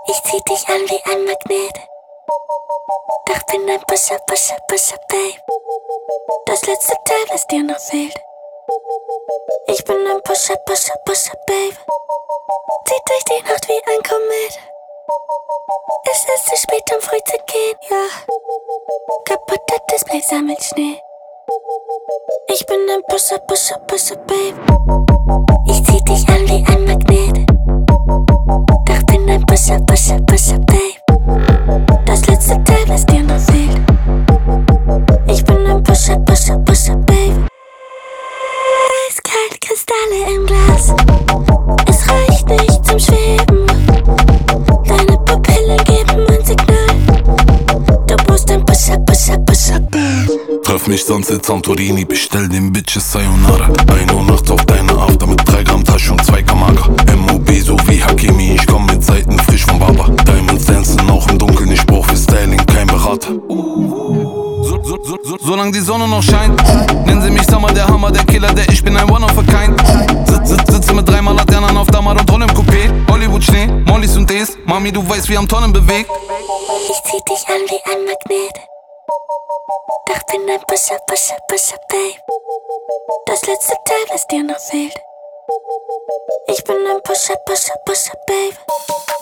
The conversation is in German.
Ich zieh dich an wie ein Magnet. Doch bin ein Pusher, Pusher, Pusher, Babe. Das letzte Teil, was dir noch fehlt. Ich bin ein Pusher, Pusher, Pusher, Babe. Zieht durch die Nacht wie ein Komet. Es ist zu spät, um früh zu gehen, ja. Kaputter Display sammelt Schnee. Ich bin ein Pusher, Pusher, Pusher, Babe. Ich zieh dich an wie ein Magnet. Doch bin ein Pusher, Pusher, Pusher, Babe. Das letzte Teil, was dir noch fehlt. Ich bin ein Pusher, Pusher, Pusher, Babe. Eiskalt, Kristalle im Glas. Es reicht nicht zum Schweben. Deine Pupillen geben ein Signal. Du musst ein Pusher, Pusher, Pusher, Babe. Treff mich sonst in Santorini, bestell den Bitches Sayonara. 1 Uhr nachts auf deine After mit 3 Gramm Tasche und 2 Gramm Mager. MOB so wie Hakimi, ich komm mit Seiten frisch vom Baba. Diamonds dancen auch im Dunkeln, ich brauch für Styling kein Berater. Solange die Sonne noch scheint, nennen sie mich Summer, der Hammer, der Killer, der ich bin ein One of a Kind. Sitze mit 3 Laternen auf Damar und Roll im Coupé. Hollywood Schnee, Mollys und Ds, Mami, du weißt, wie am Tonnen bewegt. Ich zieh dich an wie ein Magnet. Doch bin ein Pusher, Pusher, Pusher, Babe. Das letzte Teil, was dir noch fehlt. Ich bin ein Pusher, Pusher, Pusher, Babe.